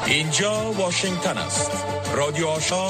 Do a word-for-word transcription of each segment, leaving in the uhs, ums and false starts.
اینجا واشنگتن است. رادیو آشنا،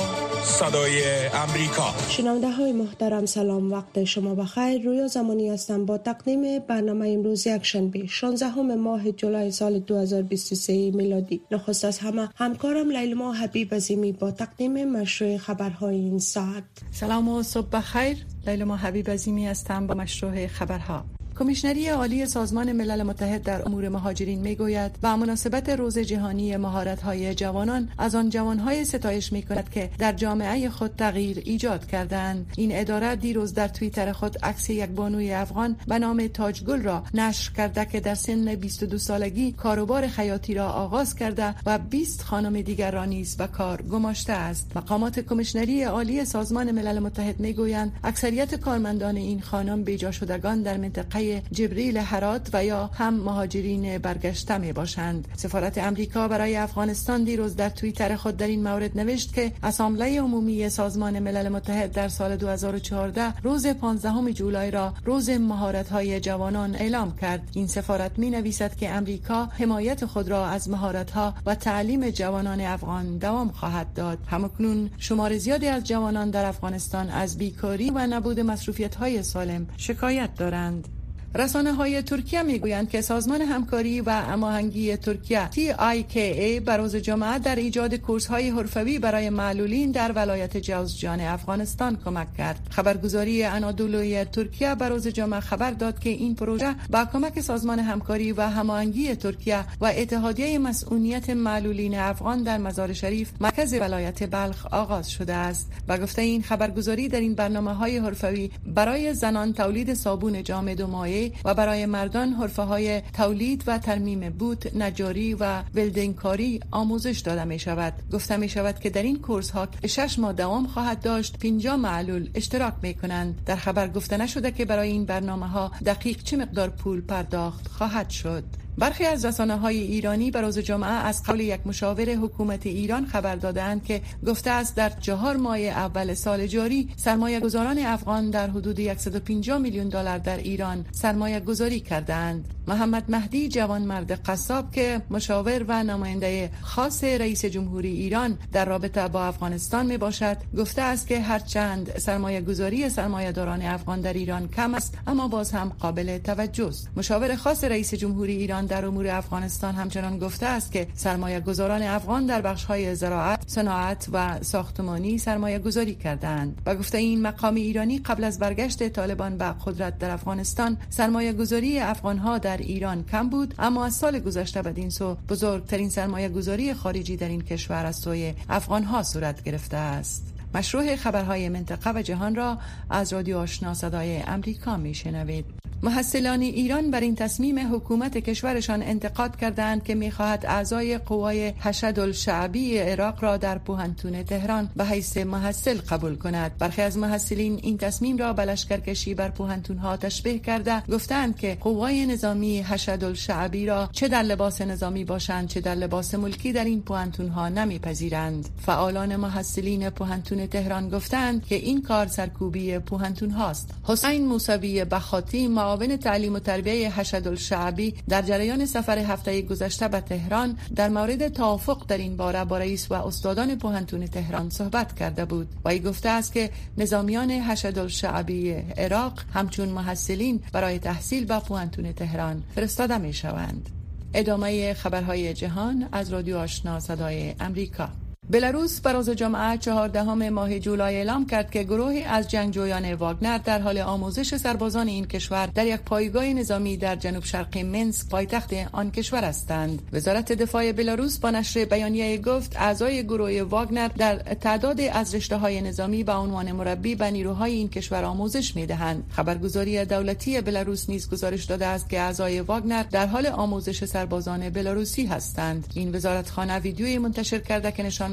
صدای امریکا. شنونده های محترم سلام، وقت شما بخیر. رویا زمانی هستم با تقدیم برنامه امروز یکشنبه شانزدهم ماه جولای سال دو هزار و بیست و سه میلادی. نخست از همه همکارم لیلما حبیب عظیمی با تقدیم مشروع خبرهای این ساعت. سلام و صبح بخیر. لیلما حبیب عظیمی هستم با مشروع خبرها. کمیشنری عالی سازمان ملل متحد در امور مهاجرین میگوید با مناسبت روز جهانی مهارت‌های جوانان از آن جوان‌های ستایش می‌کند که در جامعه خود تغییر ایجاد کردند. این اداره دیروز در توییتر خود عکس یک بانوی افغان به نام تاجگل را نشر کرده که در سن بیست و دو سالگی کاروبار خیاطی را آغاز کرده و بیست خانم دیگر را نیز به کار گماشته است. مقامات کمیشنری عالی سازمان ملل متحد میگویند اکثریت کارمندان این خانم بیجا شدگان در منطقه جبریل هرات و یا هم مهاجرین برگشته می باشند. سفارت امریکا برای افغانستان دیروز در توییتر خود در این مورد نوشت که اسامبله عمومی سازمان ملل متحد در سال دو هزار و چهارده روز پانزدهم جولای را روز مهارت‌های جوانان اعلام کرد. این سفارت می نویسد که امریکا حمایت خود را از مهارت‌ها و تعلیم جوانان افغان دوام خواهد داد. همکنون شمار زیادی از جوانان در افغانستان از بیکاری و نبود مصروفیت‌های سالم شکایت دارند. رسانه‌های ترکیه میگویند که سازمان همکاری و هماهنگی ترکیه تی آی کی ای به روز جمعه در ایجاد کورس‌های حرفه‌ای برای معلولین در ولایت جوزجان افغانستان کمک کرد. خبرگزاری انادولوی ترکیه به روز جمعه خبر داد که این پروژه با کمک سازمان همکاری و هماهنگی ترکیه و اتحادیه مسئولیت معلولین افغان در مزار شریف مرکز ولایت بلخ آغاز شده است. با گفته این خبرگزاری در این برنامه‌های حرفه‌ای برای زنان تولید صابون جامد و مایع و برای مردان حرفه‌های تولید و ترمیم بوت، نجاری و ولدینگکاری آموزش داده می شود. گفته می شود که در این کورس ها شش ماه دوام خواهد داشت. پنجاه معلول اشتراک می کنند. در خبر گفته نشده که برای این برنامه ها دقیق چه مقدار پول پرداخت خواهد شد. برخی از رسانه‌های ایرانی به روز جمعه از قول یک مشاور حکومت ایران خبر دادند که گفته است در چهار ماه اول سال جاری سرمایه گذاران افغان در حدود صد و پنجاه میلیون دلار در ایران سرمایه گذاری کردند. محمد مهدی جوانمرد قصاب که مشاور و نماینده خاص رئیس جمهوری ایران در رابطه با افغانستان می باشد گفته است که هرچند سرمایه گذاری سرمایه داران افغان در ایران کم است اما باز هم قابل توجه است. مشاور خاص رئیس جمهوری ایران در امور افغانستان همچنان گفته است که سرمایه گذاران افغان در بخش‌های زراعت، صنعت و ساختمانی سرمایه گذاری کردند. و گفته این مقام ایرانی قبل از برگشت طالبان به قدرت در افغانستان سرمایه گذاری افغان‌ها در ایران کم بود اما از سال گذشته بدین سو بزرگترین سرمایه گذاری خارجی در این کشور از سوی افغان‌ها صورت گرفته است. مشروع خبرهای منطقه و جهان را از رادیو آشنا صدای امریکا میشنوید. محصلان ایران بر این تصمیم حکومت کشورشان انتقاد کردند که می‌خواهد اعضای قوای حشد الشعبی عراق را در پوهنتون تهران به حیث محصل قبول کند. برخی از محصلین این تصمیم را به لشکرکشی بر پوهنتون‌ها تشبیه کرده گفتند که قوای نظامی حشد الشعبی را چه در لباس نظامی باشند چه در لباس ملکی در این پوهنتون‌ها نمی‌پذیرند. فعالان محصلین پوهنتون تهران گفتند که این کار سرکوبی پوهنتون‌هاست. حسین موسوی بخاطی معاون تعلیم و تربیه حشد الشعبی در جریان سفر هفته گذشته به تهران در مورد توافق در این باره با رئیس و استادان پوهنتون تهران صحبت کرده بود و ای گفته است که نظامیان حشد الشعبی عراق همچون محصلین برای تحصیل به پوهنتون تهران فرستاده می شوند. ادامه خبرهای جهان از رادیو آشنا صدای امریکا. بلاروس به روز جمعه چهاردهم ماه جولای اعلام کرد که گروهی از جنگجویان واگنر در حال آموزش سربازان این کشور در یک پایگاه نظامی در جنوب شرقی منسک پایتخت آن کشور هستند. وزارت دفاع بلاروس با نشر بیانیه گفت اعضای گروه واگنر در تعداد از رشته‌های نظامی به عنوان مربی به نیروهای این کشور آموزش می‌دهند. خبرگزاری دولتی بلاروس نیز گزارش داده است که اعضای واگنر در حال آموزش سربازان بلاروسی هستند. این وزارتخانه ویدیویی منتشر کرده که نشان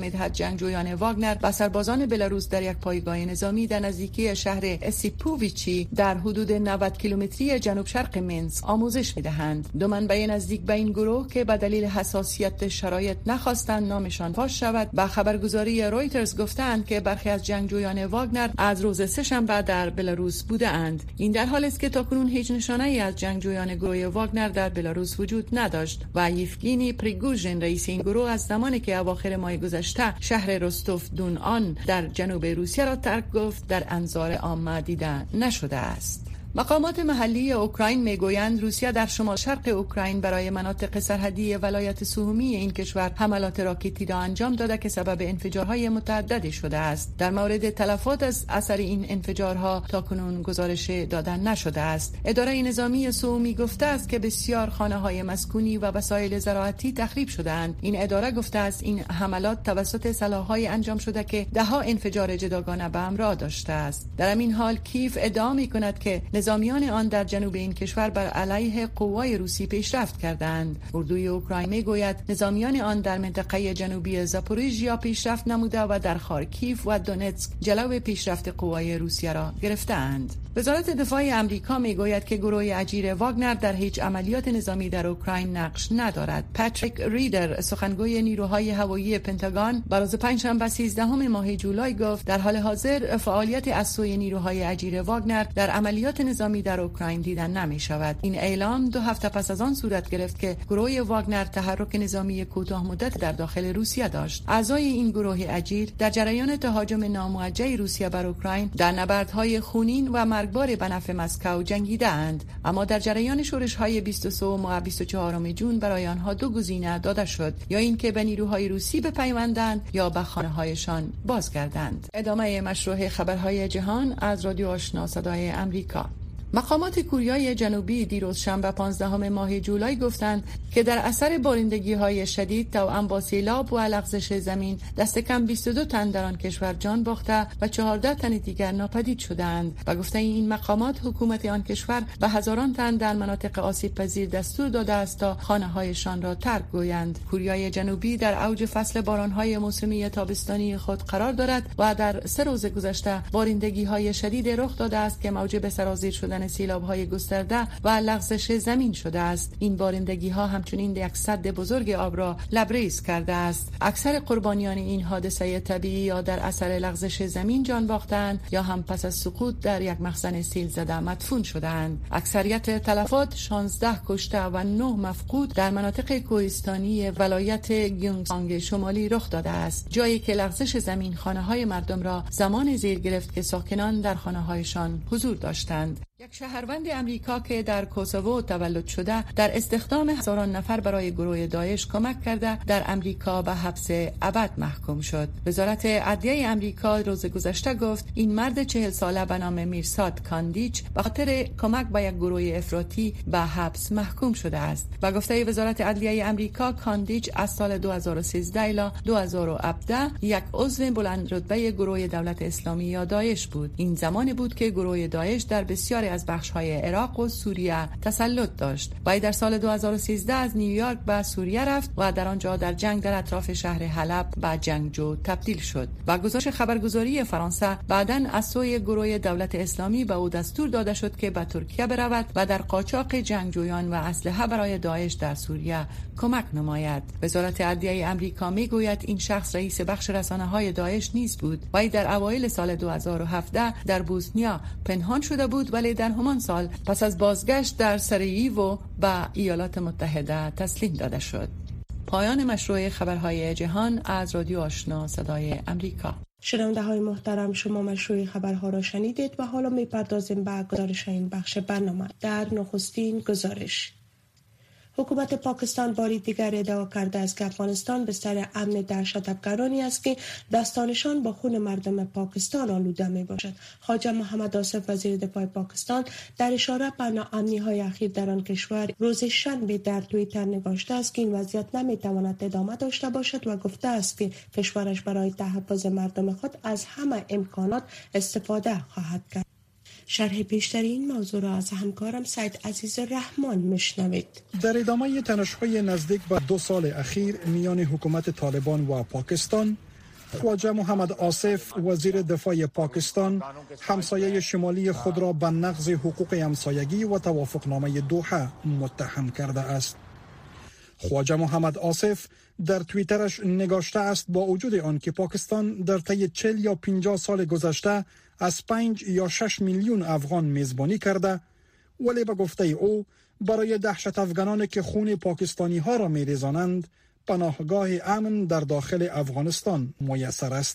مدحت جنگجویان واگنر و سربازان بلاروس در یک پایگاه نظامی در نزدیکی شهر اسیپوویچی در حدود نود کیلومتری جنوب شرق مینسک آموزش می‌دهند. دو منبع نزدیک به این گروه که به دلیل حساسیت شرایط نخواستند نامشان فاش شود با خبرگزاری رویترز گفتند که برخی از جنگجویان واگنر از روز سه‌شنبه در بلاروس بودند. این در حالی است که تاکنون هیچ نشانه‌ای از جنگجویان گروه واگنر در بلاروس وجود نداشت و یفگینی پریگوژین رئیس این گروه از زمانی که اواخر ماه گذشته شهر رستوف دون آن در جنوب روسیه را ترک گفت در انظار عامه دیده نشده است. مقامات محلی اوکراین میگویند روسیه در شمال شرق اوکراین برای مناطق سرحدی ولایت سومی این کشور حملات راکتی را انجام داده که سبب انفجارهای متعددی شده است. در مورد تلفات از اثر این انفجارها تاکنون گزارش داده نشده است. اداره نظامی سومی گفته است که بسیار خانه‌های مسکونی و وسایل زراعتی تخریب شده‌اند. این اداره گفته است این حملات توسط سلاح‌های انجام شده که ده‌ها انفجار جداگانه به همراه داشته است. در این حال کیف ادعا می‌کند که نظامیان آن در جنوب این کشور بر علیه قوای روسی پیشرفت کردند. اردوی اوکراین میگوید نظامیان آن در منطقه جنوبی زاپوریژیا پیشرفت نموده و در خارکیف و دونتسک جلو پیشرفت قوای روسیه را گرفتند. وزارت دفاع امریکا میگوید که گروه اجیر واگنر در هیچ عملیات نظامی در اوکراین نقش ندارد. پاتریک ریدر سخنگوی نیروهای هوایی پنتاگون بر روز پنجشنبه سیزدهم ماه جولای گفت در حال حاضر فعالیت از سوی نیروهای اجیر واگنر در عملیات نظامی در اوکراین دیدن نمی شود. این اعلام دو هفته پس از آن صورت گرفت که گروه واگنر تحرک نظامی کوتاه مدت در داخل روسیه داشت. اعضای این گروه اجیر در جریان تهاجم ناموجه روسیه بر اوکراین در نبردهای خونین و مرگبار به نفع مسکو جنگیدند، اما در جریان شورش‌های بیست و سه و بیست و چهارم جون برای آنها دو گزینه داده شد، یا اینکه به نیروهای روسی بپیوندند یا به خانه‌هایشان بازگردند. ادامه مشروع خبرهای جهان از رادیو آشنا صدای امریکا. مقامات کوریای جنوبی دیروز شنبه پانزدهم ماه جولای گفتند که در اثر بارندگی‌های شدید توأم با سیلاب و لغزش زمین دست کم بیست و دو تن در آن کشور جان باخته و چهارده تن دیگر ناپدید شدند و گفته این مقامات حکومت آن کشور به هزاران تن در مناطق آسیب پذیر دستور داده است تا خانه‌هایشان را ترک گویند. کوریای جنوبی در اوج فصل باران‌های موسمی تابستانی خود قرار دارد و در سه روز گذشته بارندگی‌های شدید رخ داده است که موجب سرازیر شدن سیلاب‌های گسترده و لغزش زمین شده است. این بارندگی‌ها همچنین یک سد بزرگ آب را لبریز کرده است. اکثر قربانیان این حادثه طبیعی یا در اثر لغزش زمین جان باختند یا هم پس از سقوط در یک مخزن سیل زده مدفون شدند. اکثریت تلفات شانزده کشته و نه مفقود در مناطق کوهستانی ولایت گیونگسانگ شمالی رخ داده است، جایی که لغزش زمین خانه‌های مردم را زمان زیر گرفت که ساکنان در خانه‌هایشان حضور داشتند. یک شهروند امریکا که در کوسوو تولد شده در استخدام هزاران نفر برای گروه داعش کمک کرده در امریکا به حبس ابد محکوم شد. وزارت عدلیه امریکا روز گذشته گفت این مرد چهل ساله به نام میرساد کاندیچ به خاطر کمک به یک گروه افراطی به حبس محکوم شده است. و گفته وزارت عدلیه امریکا کاندیچ از سال دو هزار و سیزده الی دو هزار و هفده یک عضو بلند رتبه گروه دولت اسلامی یا داعش بود. این زمانی بود که گروه داعش در بسیاری از بخش‌های عراق و سوریه تسلط داشت. وی در سال دو هزار و سیزده از نیویورک به سوریه رفت و در آنجا در جنگ در اطراف شهر حلب به جنگجو تبدیل شد. و گزارش خبرگزاری فرانسه بعداً از سوی گروه دولت اسلامی به او دستور داده شد که به ترکیه برود و در قاچاق جنگجویان و اسلحه برای داعش در سوریه کمک نماید. وزارت عدلیه امریکا میگوید این شخص رئیس بخش رسانه‌های داعش نیز بود. وی در اوایل سال دو هزار و هفده در بوسنیا پنهان شده بود، ولی در همان سال پس از بازگشت در سراییو به ایالات متحده تسلیم داده شد. پایان مشروع خبرهای جهان از رادیو آشنا صدای امریکا. شنونده های محترم، شما مشروع خبرها را شنیدید و حالا می پردازیم به گزارش این بخش برنامه. در نخستین گزارش، حکومت پاکستان باری دیگر ادعا کرده است که افغانستان بستر امن دهشت‌افکرانی است که دستانشان با خون مردم پاکستان آلوده می باشد. خواجه محمد آصف وزیر دفاع پاکستان در اشاره به ناامنی‌های اخیر در آن کشور روز شنبه در توییتر نوشته است که این وضعیت نمی تواند ادامه داشته باشد و گفته است که کشورش برای تحفظ مردم خود از همه امکانات استفاده خواهد کرد. شرح بیشتر این موضوع را از همکارم سید عزیز رحمان میشنوید. در ادامه تنش‌های نزدیک به دو سال اخیر میان حکومت طالبان و پاکستان، خواجه محمد آصف وزیر دفاع پاکستان همسایه شمالی خود را به نقض حقوق همسایگی و توافقنامه دوحه متهم کرده است. خواجه محمد آصف در توییترش نگاشته است با وجود آن که پاکستان در طی چهل یا پنجاه سال گذشته از پنج یا شش میلیون افغان میزبانی کرده، ولی به گفته او برای دهشت افغانانی که خون پاکستانی ها را میریزانند پناهگاه امن در داخل افغانستان میسر است.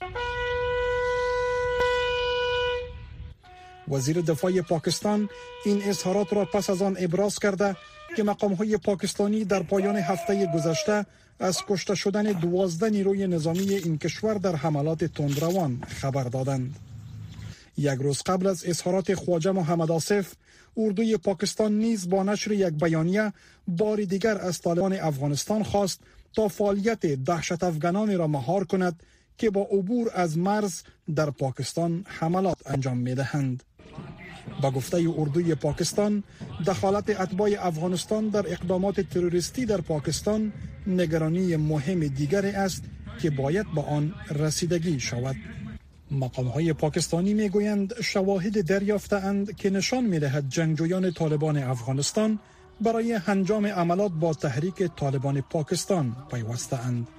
وزیر دفاع پاکستان این اظهارات را پس از آن ابراز کرده که مقام‌های پاکستانی در پایان هفته گذشته از کشته شدن دوازده نیروی نظامی این کشور در حملات تندروان خبر دادند. یک روز قبل از اظهارات خواجه محمد آصف، اردوی پاکستان نیز با نشر یک بیانیه بار دیگر از طالبان افغانستان خواست تا فعالیت دهشت افغانان را مهار کند که با عبور از مرز در پاکستان حملات انجام می‌دهند. با گفته اردوی پاکستان، دخالت اتباع افغانستان در اقدامات تروریستی در پاکستان نگرانی مهم دیگری است که باید با آن رسیدگی شود. مقام‌های پاکستانی میگویند شواهد دریافته‌اند که نشان می‌دهد جنگجویان طالبان افغانستان برای انجام عملات با تحریک طالبان پاکستان پیوسته‌اند.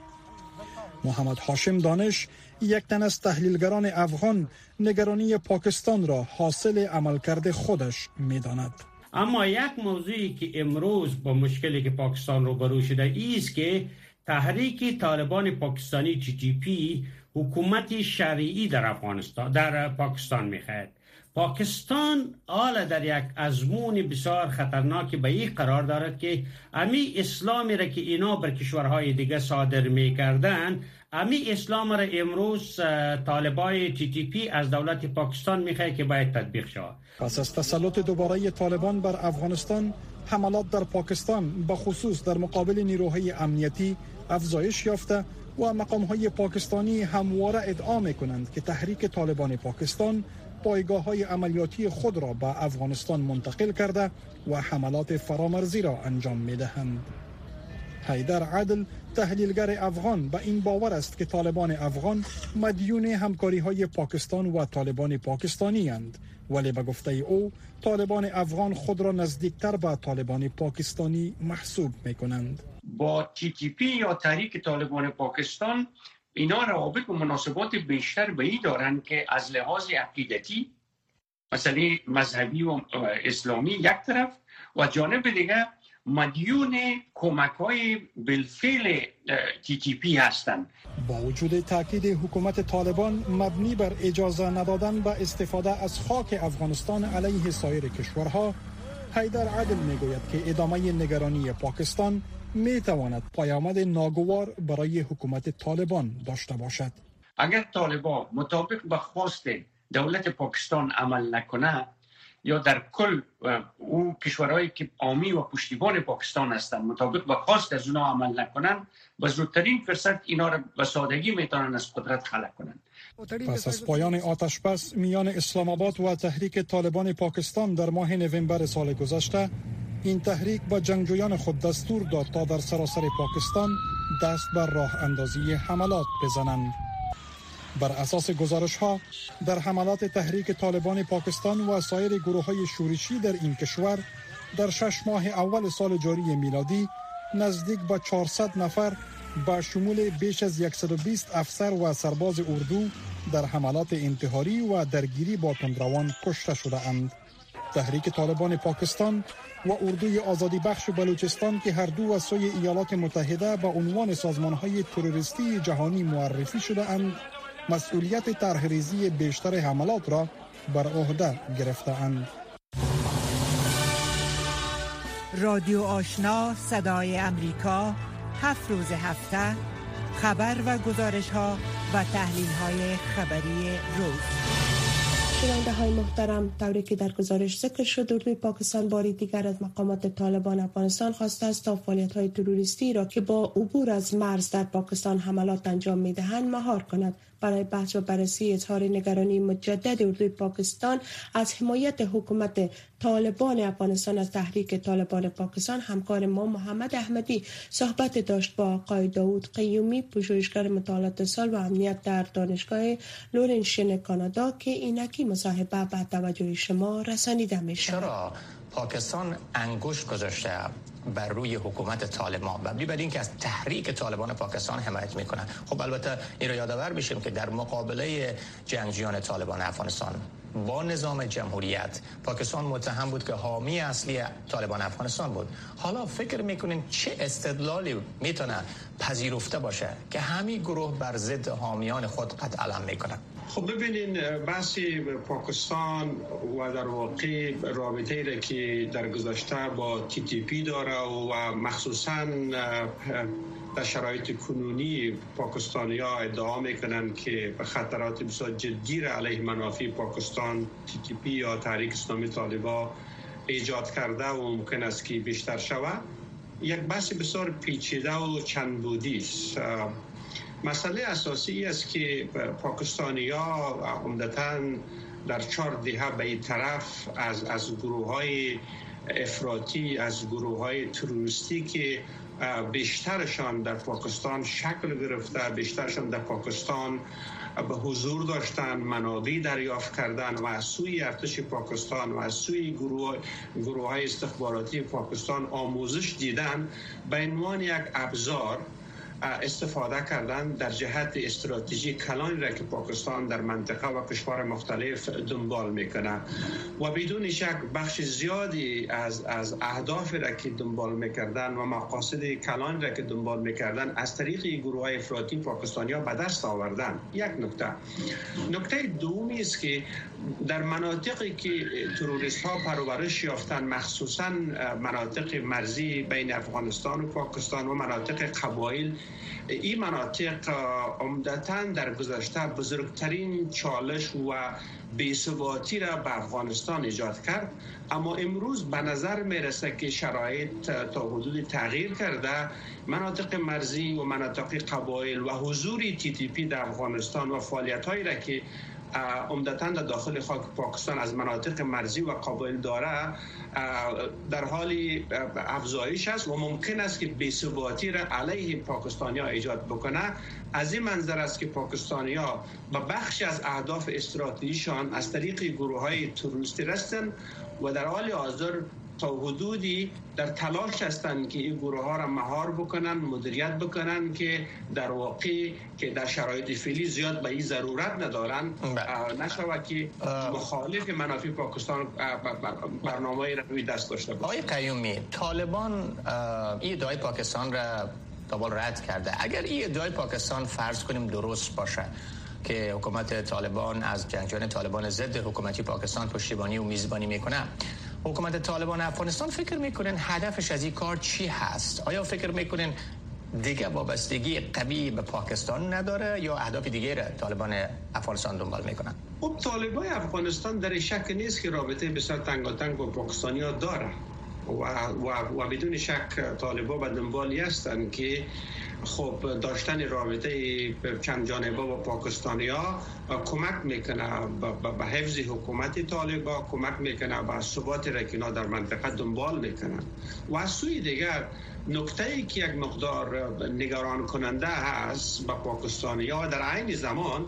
محمد هاشم دانش، یک تن از تحلیلگران افغان، نگرانی پاکستان را حاصل عملکرد خودش می‌داند. اما یک موضوعی که امروز با مشکلی که پاکستان روبرو شده است که تحریک طالبان پاکستانی تی تی پی حکومت شرعی در افغانستان در پاکستان می‌خواهد. پاکستان حالا در یک ازمون بسیار خطرناکی به این قرار دارد که امی اسلامی را که اینا بر کشورهای دیگه صادر می‌کردند، امی اسلام را امروز طالبای تی تی پی از دولت پاکستان می‌خواهد که باید تطبیق شود. پس از تسلط دوباره طالبان بر افغانستان، حملات در پاکستان به خصوص در مقابل نیروهای امنیتی افزایش یافته و مقام‌های پاکستانی همواره ادعا می‌کنند که تحریک طالبان پاکستان پایگاه‌های عملیاتی خود را به افغانستان منتقل کرده و حملات فرامرزی را انجام می‌دهند. حیدر عدل، تحلیلگر افغان، به این باور است که طالبان افغان مدیون همکاری‌های پاکستان و طالبان پاکستانی اند، ولی به گفته او طالبان افغان خود را نزدیکتر به طالبان پاکستانی محسوب می‌کنند. با تی تی پی یا تحریک طالبان پاکستان اینا روابط و مناسبات بیشتر به این دارند که از لحاظ عقیدتی، مثلا مذهبی و اسلامی یک طرف، و جانب دیگه مدیون کمک‌های بالفعل تی تی پی هستند. با وجود تاکید حکومت طالبان مبنی بر اجازه ندادن به استفاده از خاک افغانستان علیه سایر کشورها، حیدر عدل میگوید که ادامه نگرانی پاکستان می تواند پیامد ناگوار برای حکومت طالبان داشته باشد. اگر طالبان مطابق به خواست دولت پاکستان عمل نکنه یا در کل او کشورهایی که حامی و پشتیبان پاکستان هستند مطابق به خواست از اونا عمل نکنن، به زودترین فرصت اینا را به سادگی میتونن از قدرت خلع کنند. پس از پایان آتش بس میان اسلام آباد و تحریک طالبان پاکستان در ماه نوامبر سال گذشته، این تحریک با جنگجویان خود دستور داد تا در سراسر پاکستان دست بر راه اندازی حملات بزنند. بر اساس گزارش ها، در حملات تحریک طالبان پاکستان و سایر گروه های شورشی در این کشور در شش ماه اول سال جاری میلادی نزدیک به چهارصد نفر با شمول بیش از صد و بیست افسر و سرباز اردو در حملات انتحاری و درگیری با تندروان کشته شده اند. تحریک طالبان پاکستان و اردوی آزادی بخش بلوچستان که هر دو از سوی ایالات متحده به عنوان سازمان‌های تروریستی جهانی معرفی شده اند، مسئولیت طرح‌ریزی بیشتر حملات را بر عهده گرفته‌اند. رادیو آشنا صدای امریکا، هفت روز هفته، خبر و گزارش‌ها و تحلیل‌های خبری روز. شنونده های محترم، طوری که در گزارش ذکر شد، اردوی پاکستان باری دیگر از مقامات طالبان افغانستان خواسته است تا فعالیت های تروریستی را که با عبور از مرز در پاکستان حملات انجام می دهند مهار کند. برای بحث و بررسی اظهار نگرانی مجدد اردوی پاکستان از حمایت حکومت طالبان افغانستان از تحریک طالبان پاکستان، همکار ما محمد احمدی صحبت داشت با آقای داوود قیومی، پژوهشگر مطالعات سال و امنیت در دانشگاه لورنشین کانادا که اینکی مصاحبه به توجه شما رسانیده می شود. چرا پاکستان انگشت گذاشته بر روی حکومت طالبان و بر اینکه از تحریک طالبان پاکستان حمایت میکنه؟ خب البته این را یادآور بشیم که در مقابله جنگجویان طالبان افغانستان با نظام جمهوریت، پاکستان متهم بود که حامی اصلی طالبان افغانستان بود. حالا فکر میکنین چه استدلالی میتونه پذیرفته باشه که همین گروه بر ضد حامیان خود قد علم میکنه؟ خب ببینین، بحث پاکستان و در واقع رابطه‌ای را که در گذشته با تی تی پی داره و مخصوصاً در شرایط کنونی پاکستانی‌ها ادعا میکنن که به خطرات بسیار جدی را علیه منافع پاکستان تی تی پی یا تحریک اسلامی طالبان ایجاد کرده و ممکن است که بیشتر شود. یک بحث بسیار پیچیده و چند بودی است. مسئله اساسی است که پاکستانی‌ها عمدتاً در چهار دهه به این طرف از از گروه‌های افراطی، از گروه‌های تروریستی که بیشترشان در پاکستان شکل گرفته، بیشترشان در پاکستان به حضور داشتن، منابع دریافت کردن و از سوی ارتش پاکستان و از سوی گروه گروه‌های استخباراتی پاکستان آموزش دیدن، به عنوان یک ابزار استفاده کردن در جهت استراتژی کلانی را که پاکستان در منطقه و کشور مختلف دنبال میکنه و بدون شک بخش زیادی از از اهداف را که دنبال میکردن و مقاصد کلانی را که دنبال میکردن از طریق گروه های افراطی پاکستانی ها به دست آوردن. یک نکته. نکته دومی است که در مناطقی که تروریست ها پرورش یافتن، مخصوصا مناطق مرزی بین افغانستان و پاکستان و مناطق قبایل، این مناطق عمدتاً در گذشته بزرگترین چالش و بی‌ثباتی را به افغانستان ایجاد کرد، اما امروز به نظر میرسه که شرایط تا حدود تغییر کرده. مناطق مرزی و مناطق قبایل و حضور تی تی پی در افغانستان و فعالیت‌هایی را که عمدتاً در داخل خاک پاکستان از مناطق مرزی و قبایل داره در حال افزایش است و ممکن است که بی‌ثباتی را علیه پاکستانی‌ها ایجاد بکنه. از این منظر است که پاکستانی‌ها به بخشی از اهداف استراتژیشان از طریق گروه‌های تروریستی رسیدن و در حال حاضر تا حدودی در تلاش هستند که این گروه ها را مهار بکنن، مدیریت بکنن که در واقع که در شرایط فعلی زیاد به این ضرورت ندارن نشود که مخالف منافع پاکستان برنامه‌ای را روی دست داشته باشه. آقای قیومی، طالبان این ادعای پاکستان را قبول رد کرده. اگر این ادعای پاکستان فرض کنیم درست باشه که حکومت طالبان از جنگجویان طالبان ضد حکومتی پاکستان پشتیبانی و میزبانی میکنه، حکومت طالبان افغانستان فکر میکنین هدفش از این کار چی هست؟ آیا فکر میکنین دیگه وابستگی قوی به پاکستان نداره یا اهداف دیگه را طالبان افغانستان دنبال میکنن؟ خب طالبان افغانستان در شک نیست که رابطه بسیار تنگاتنگ با پاکستانی ها داره و, و, و بدون شک طالبان به دنبالی هستند که خب داشتن رابطه چند جانبه با پاکستانی ها کمک میکنه به حفظ حکومت طالبان، کمک میکنه به ثبات را که در منطقه دنبال میکنن. و از سوی دیگر نکته ای که یک مقدار نگران کننده هست به پاکستانی ها، در عین زمان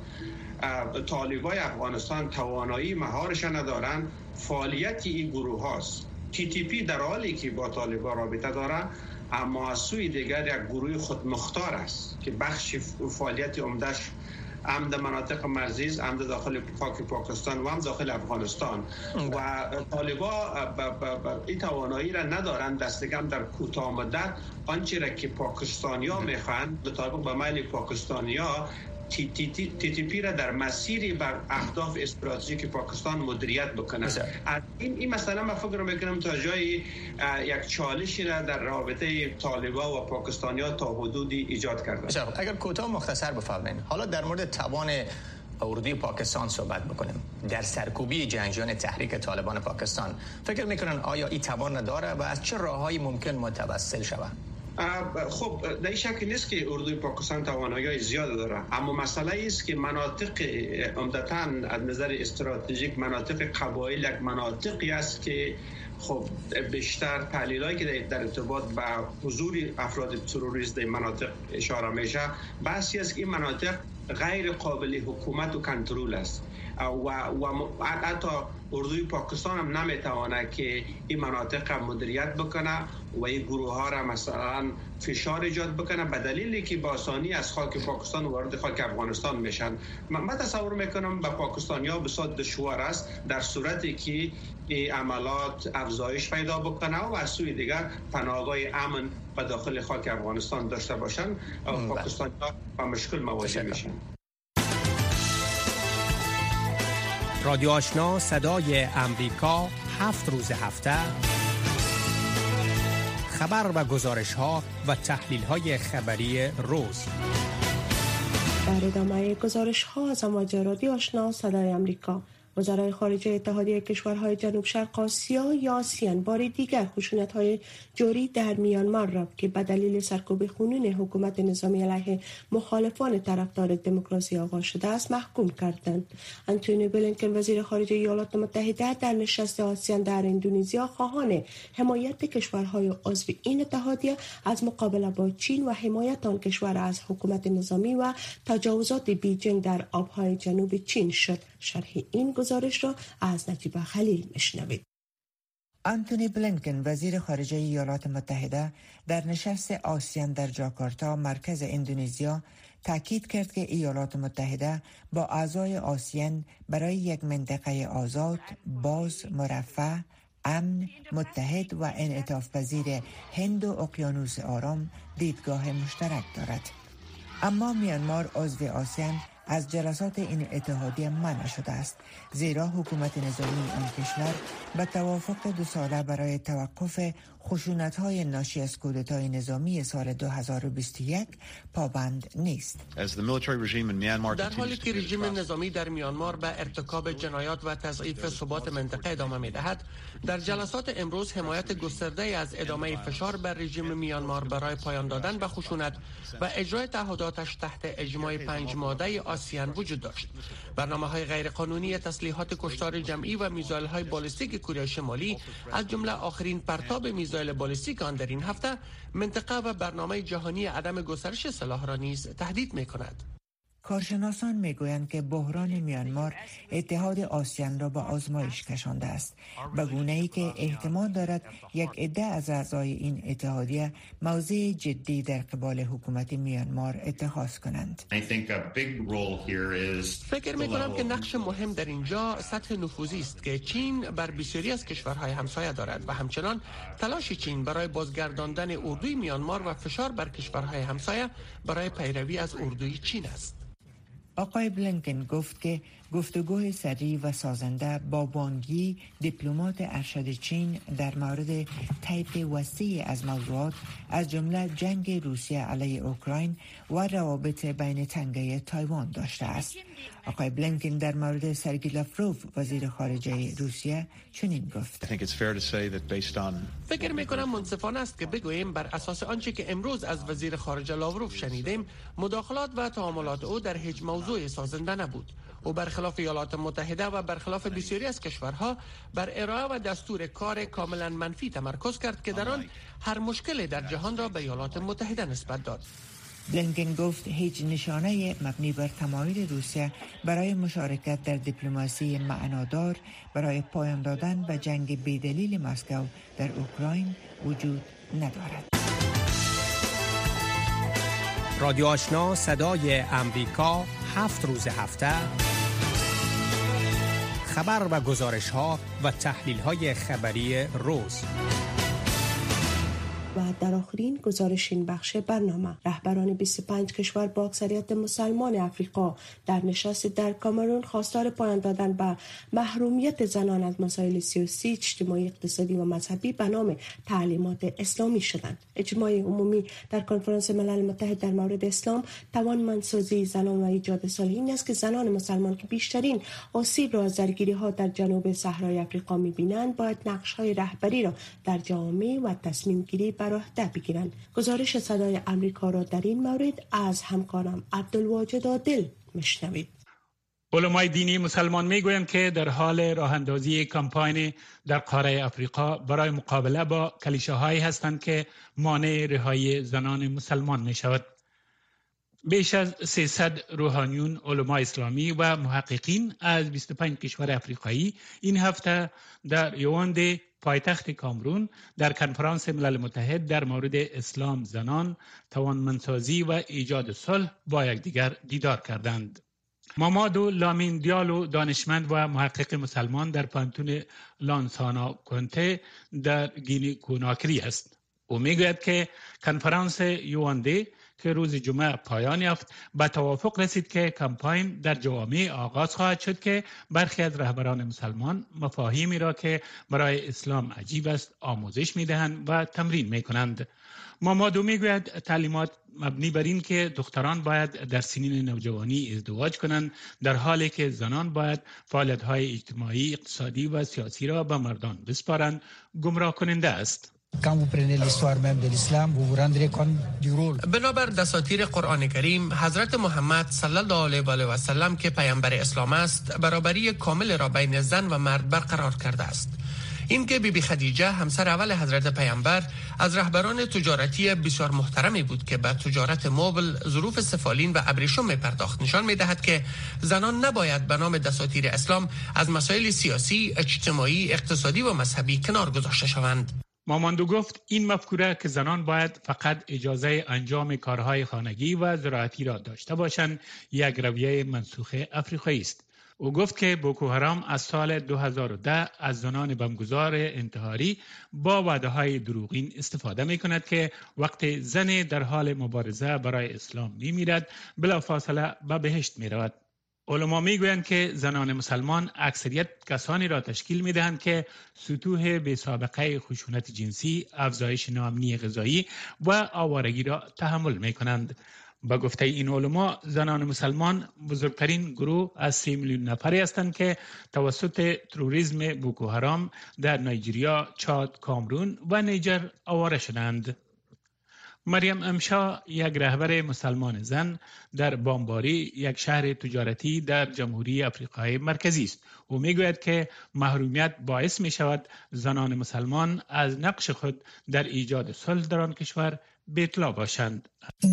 طالبان افغانستان توانایی مهارش ندارن. فعالیت این گروه هاست. تی تی پی در حالی که با طالبان رابطه داره، اما از سوی دیگر یک گروه خودمختار است که بخش فعالیت عمده‌اش هم در مناطق مرزی است، هم در داخل خاک پاکستان و هم داخل افغانستان و طالبان این توانایی را ندارند دستگم در کوتاه مدت آنچه را که پاکستانی‌ها میخواهند به طالبان به میل پاکستانی‌ها تی تی تی تی تی پی را در مسیری بر اهداف استراتژیک پاکستان مدیریت بکنه. این این مثلا من فکر میکنم تا جایی یک چالشی را در رابطه طالبان و پاکستانی‌ها تا حدودی ایجاد کرده. اگر کوتاه مختصر بفرمایید، حالا در مورد توان اردوی پاکستان صحبت بکنیم در سرکوبی جنگجویان تحریک طالبان پاکستان، فکر میکنن آیا این توان داره و از چه راههایی ممکن متوسل شود؟ خب در این شکل نیست که اردوی پاکستان توانایی زیاد داره، اما مسئله است که مناطق عمدتاً از نظر استراتژیک مناطق قبایل یک مناطقی است که خب بیشتر تحلیلایی که در ارتباط با حضور افراد تروریست در مناطق اشاره میشه، بحثی است که این مناطق غیر قابل حکومت و کنترل است و و حتی اردوی پاکستان هم نمیتونه که این مناطق مدیریت بکنه و این گروه ها را مثلا فشار ایجاد بکنه به دلیلی که با آسانی از خاک پاکستان وارد خاک افغانستان میشن. من تصور میکنم به پاکستانیا بسیار دشوار است در صورتی که این عملات افزایش پیدا بکنه و از سوی دیگر پناهگاه امن به داخل خاک افغانستان داشته باشن و پاکستانیا با مشکل مواجه میشن. رادیو آشنا صدای امریکا هفت روز هفته خبر و گزارش ها و تحلیل های خبری روز. در ادامه گزارش ها از امواج رادیو آشنا صدای امریکا، وزرای خارجه اتحادیه کشورهای جنوب شرق آسیا یا آسیان بار دیگر خشونت‌های جاری در میانمار را که به دلیل سرکوب خونین حکومت نظامی علیه مخالفان طرفدار دموکراسی آغاز شده است محکوم کردند. آنتونی بلینکن وزیر خارجه ایالات متحده در نشست آسیان در اندونزیا خواهان حمایت کشورهای عضو این اتحادیه از مقابله با چین و حمایت آن کشور از حکومت نظامی و تجاوزات بیجینگ در آبهای جنوب چین شد. شرح این گزارش را از نجیب خلیل میشنوید. آنتونی بلینکن وزیر خارجه ایالات متحده در نشست آسیان در جاکارتا مرکز اندونزیا تاکید کرد که ایالات متحده با اعضای آسیان برای یک منطقه آزاد، باز، مرفه، امن، متحد و انعطاف پذیر هند و اقیانوس آرام دیدگاه مشترک دارد. اما میانمار عضو آسیان از جلسات این اتحادیه منع شده است، زیرا حکومت نظامی آن کشور به توافق دو ساله برای توقف خشونت‌های ناشی از کودتای نظامی سال دو هزار و بیست و یک پابند نیست. در حالی که رژیم نظامی در میانمار به ارتکاب جنایات و تضعیف ثبات منطقه ادامه می‌دهد، در جلسات امروز حمایت گسترده از ادامه فشار بر رژیم میانمار برای پایان دادن به خشونت و اجرای تعهداتش تحت اجماع پنج ماده آسیان وجود داشت. برنامه‌های غیرقانونی تسلیحات کشتار جمعی و میزایل‌های بالستیک کره شمالی از جمله آخرین پرتاب میزایل بالستیک آن در این هفته منطقه و برنامه جهانی عدم گسترش سلاح را نیز تهدید می‌کند. کارشناسان میگویند که بحران میانمار اتحاد آسیان را به آزمایش کشانده است، به گونه‌ای که احتمال دارد یک عده از اعضای این اتحادیه موضع جدی در قبال حکومت میانمار اتخاذ کنند. فکر می‌کنم که نقش مهم در اینجا سطح نفوذی است که چین بر بسیاری از کشورهای همسایه دارد و همچنان تلاش چین برای بازگرداندن اردوی میانمار و فشار بر کشورهای همسایه برای پیروی از اردوی چین است. آقای بلینکن گفت که گفتگوی سریع و سازنده با وانگی دیپلمات ارشد چین در مورد طیف وسیع از موضوعات از جمله جنگ روسیه علیه اوکراین و روابط بین تنگه تایوان داشته است. آقای بلینکن در مورد سرگی لاوروف وزیر خارجه روسیه چنین گفت: فکر می‌کنم منصفانه است که بگوییم بر اساس آنچه که امروز از وزیر خارجه لاوروف شنیدیم، مداخلات و تعاملات او در هیچ موضوع سازنده نبود. او برخلاف ایالات متحده و برخلاف بسیاری از کشورها بر ارائه و دستور کار کاملا منفی تمرکز کرد که در آن هر مشکلی در جهان را به ایالات متحده نسبت داد. بلینکن گفت هیچ نشانه مبنی بر تمایل روسیه برای مشارکت در دیپلماسی معنادار برای پایان دادن به جنگ بی‌دلیل مسکو در اوکراین وجود ندارد. رادیو آشنا صدای امریکا هفت روز هفته خبر و گزارش ها و تحلیل های خبری روز. و در آخرین گزارش این بخش برنامه، رهبران بیست و پنج کشور با اکثریت مسلمان افریقا در نشست در کامرون خواستار پایان دادن به محرومیت زنان از مسائل سیاسی، اجتماعی، اقتصادی و مذهبی به نام تعلیمات اسلامی شدند. اجماع عمومی در کنفرانس ملل متحد در مورد اسلام توانمندسازی زنان و ایجاد صلح این است که زنان مسلمان که بیشترین آسیب را از درگیری‌ها در جنوب صحرای افریقا می‌بینند باید نقش‌های رهبری را در جامعه و تصمیم گیری برای عهده بگیرند. گزارش صدای آمریکا را در این مورد از همکارم عبدالواجد عادل میشنوید. علمای دینی مسلمان میگویند که در حال راه اندازی کمپاین در قاره افریقا برای مقابله با کلیشاهایی هستند که مانع رهایی زنان مسلمان می شود. بیش از سیصد روحانیون، علمای اسلامی و محققین از بیست و پنج کشور افریقایی این هفته در یوانده پایتخت کامرون در کنفرانس ملل متحد در مورد اسلام، زنان، توانمندسازی و ایجاد صلح با یکدیگر دیدار کردند. مامادو لامین دیالو، دانشمند و محقق مسلمان در پانتون لانسانا کنته در گینی کناکری است. او میگوید که کنفرانس یوانده که روز جمعه پایان یافت به توافق رسید که کمپاین در جوامع آغاز خواهد شد که برخی از رهبران مسلمان مفاهیمی را که برای اسلام عجیب است آموزش میدهند و تمرین میکنند. مامادو میگوید تعلیمات مبنی بر این که دختران باید در سنین نوجوانی ازدواج کنند، در حالی که زنان باید فعالیت‌های اجتماعی، اقتصادی و سیاسی را به مردان بسپارند، گمراه کننده است. بنابر دساتیر قرآن کریم، حضرت محمد صلی الله علیه و آله و سلم که پیامبر اسلام است، برابری کامل را بین زن و مرد برقرار کرده است. این که بی بی خدیجه همسر اول حضرت پیامبر از رهبران تجارتی بسیار محترمی بود که به تجارت مبل، ظروف سفالین و ابریشم می پرداخت، نشان می دهد که زنان نباید به نام دساتیر اسلام از مسائل سیاسی، اجتماعی، اقتصادی و مذهبی کنار گذاشته شوند. ماماندو گفت این مفکوره که زنان باید فقط اجازه انجام کارهای خانگی و زراعتی را داشته باشند یک رویه منسوخ افریقایی است. او گفت که بوکو حرام از سال دو هزار و ده از زنان بمبگذار انتحاری با وعده‌های دروغین استفاده می‌کند که وقت زن در حال مبارزه برای اسلام می‌میرد بلافاصله به بهشت می‌رود. علما میگویند که زنان مسلمان اکثریت کسانی را تشکیل میدهند که سطوح بی سابقه خشونت جنسی، افزایش ناامنی غذایی و آوارگی را تحمل میکنند. با گفته این علما، زنان مسلمان بزرگترین گروه از سه میلیون نفری هستند که توسط تروریسم بوکو حرام در نایجریا، چاد، کامرون و نیجر آواره شدند. مریم امشا، یک رهبر مسلمان زن در بامباری، یک شهر تجارتی در جمهوری آفریقای مرکزی است. او میگوید که محرومیت باعث می شود زنان مسلمان از نقش خود در ایجاد صلح در آن کشور به اطلاع باشند.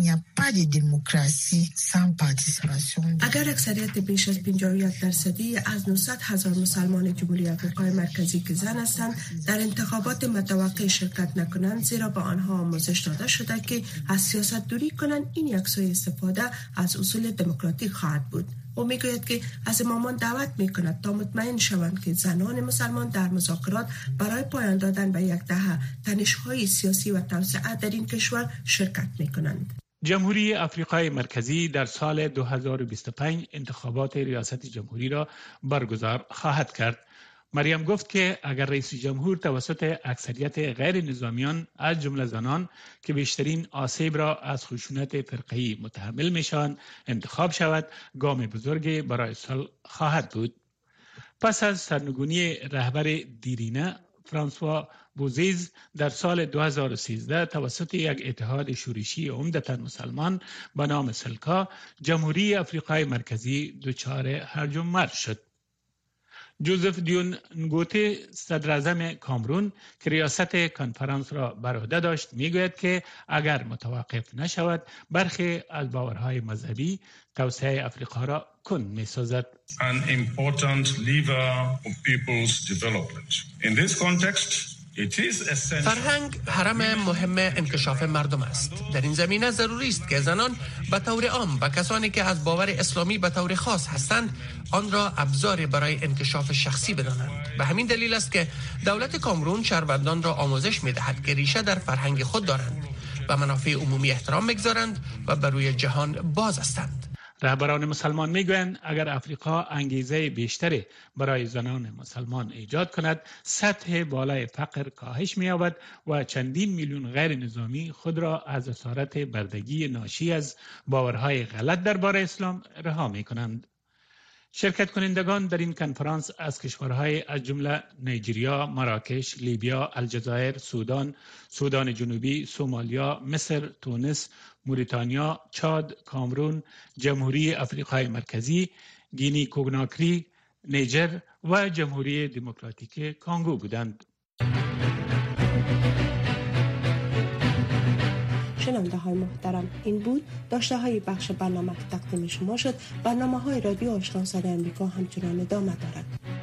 اگر اکثریت بیش از پنجاه و یک درصدی از نهصد هزار مسلمان جمهوری آفریقای مرکزی که زن هستند در انتخابات متوقع شرکت نکنند، زیرا به آنها آموزش داده شده که از سیاست دوری کنند، این یک سوی استفاده از اصول دموکراتیک خواهد بود. او میگوید که از امامان دعوت میکند تا مطمئن شوند که زنان مسلمان در مذاکرات برای پایان دادن به یک دهه تنش‌های سیاسی و توسعه در این کشور شرکت میکنند. جمهوری آفریقای مرکزی در سال دو هزار و بیست و پنج انتخابات ریاست جمهوری را برگزار خواهد کرد. مریم گفت که اگر رئیس جمهور توسط اکثریت غیر نظامیان از جمله زنان که بیشترین آسیب را از خشونت فرقه‌ای متحمل میشوند انتخاب شود، گام بزرگی برای صلح خواهد بود. پس از سرنگونی رهبر دیرینه فرانسوا بوزیز در سال دو هزار و سیزده توسط یک اتحاد شورشی عمدتاً مسلمان به نام سلکا، جمهوری آفریقای مرکزی دچار هرج و مرج شد. جوزف دیون نگوته، صدر اعظم کامرون که ریاست کنفرانس را بر عهده داشت، میگوید که اگر متوقف نشود، برخی از باورهای مذهبی توسعه افریقا را کند می‌سازد. An important lever of people's development. In this context, فرهنگ حرم مهم انکشاف مردم است. در این زمینه ضروری است که زنان به طور عام و کسانی که از باور اسلامی به طور خاص هستند آن را ابزار برای انکشاف شخصی بدانند. به همین دلیل است که دولت کامرون شهروندان را آموزش می‌دهد که ریشه در فرهنگ خود دارند و منافع عمومی احترام می‌گذارند و بر روی جهان باز هستند. رهبران مسلمان میگویند اگر افریقا انگیزه بیشتری برای زنان مسلمان ایجاد کند، سطح بالای فقر کاهش می‌یابد و چندین میلیون غیر نظامی خود را از اسارت بردگی ناشی از باورهای غلط درباره اسلام رها می‌کنند. شرکت کنندگان در این کنفرانس از کشورهای از جمله نیجریه، مراکش، لیبیا، الجزایر، سودان، سودان جنوبی، سومالیا، مصر، تونس، موریتانیا، چاد، کامرون، جمهوری افریقای مرکزی، گینی کوگناکری، نیجر و جمهوری دموکراتیک کانگو بودند. شنونده های محترم، این بود داشته های بخش برنامه که تقدیم شما شد. برنامه های رادیو آشنا صدای امریکا همچنان ادامه دارد.